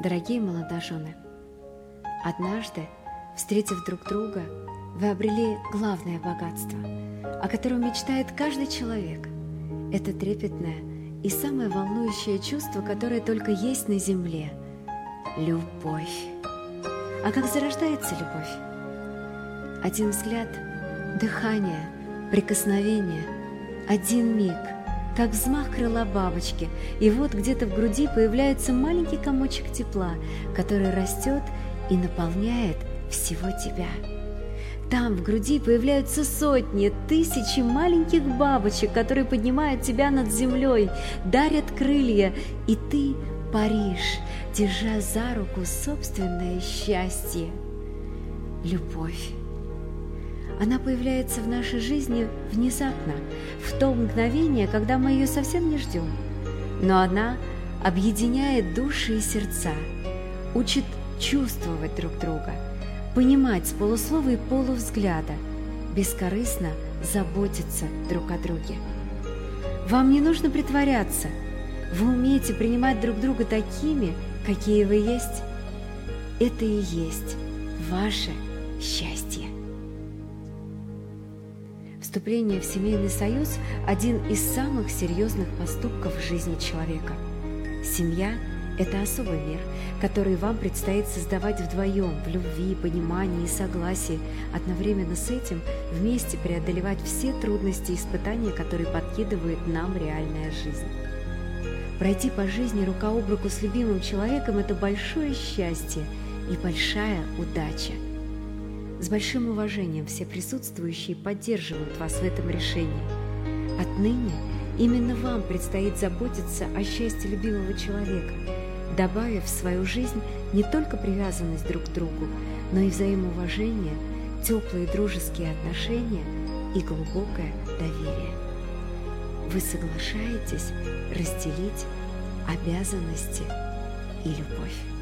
Дорогие молодожены, однажды, встретив друг друга, вы обрели главное богатство, о котором мечтает каждый человек. Это трепетное и самое волнующее чувство, которое только есть на земле – любовь. А как зарождается любовь? Один взгляд, дыхание, прикосновение, один миг, как взмах крыла бабочки, и вот где-то в груди появляется маленький комочек тепла, который растет и наполняет всего тебя. Там в груди появляются сотни, тысячи маленьких бабочек, которые поднимают тебя над землей, дарят крылья, и ты паришь, держа за руку собственное счастье. Любовь. Она появляется в нашей жизни внезапно, в то мгновение, когда мы ее совсем не ждем. Но она объединяет души и сердца, учит чувствовать друг друга, понимать с полуслова и полувзгляда, бескорыстно заботиться друг о друге. Вам не нужно притворяться, вы умеете принимать друг друга такими, какие вы есть. Это и есть ваше счастье. Вступление в семейный союз – один из самых серьезных поступков в жизни человека. Семья – это особый мир, который вам предстоит создавать вдвоем, в любви, понимании и согласии, одновременно с этим вместе преодолевать все трудности и испытания, которые подкидывает нам реальная жизнь. Пройти по жизни рука об руку с любимым человеком – это большое счастье и большая удача. С большим уважением все присутствующие поддерживают вас в этом решении. Отныне именно вам предстоит заботиться о счастье любимого человека, добавив в свою жизнь не только привязанность друг к другу, но и взаимоуважение, теплые дружеские отношения и глубокое доверие. Вы соглашаетесь разделить обязанности и любовь.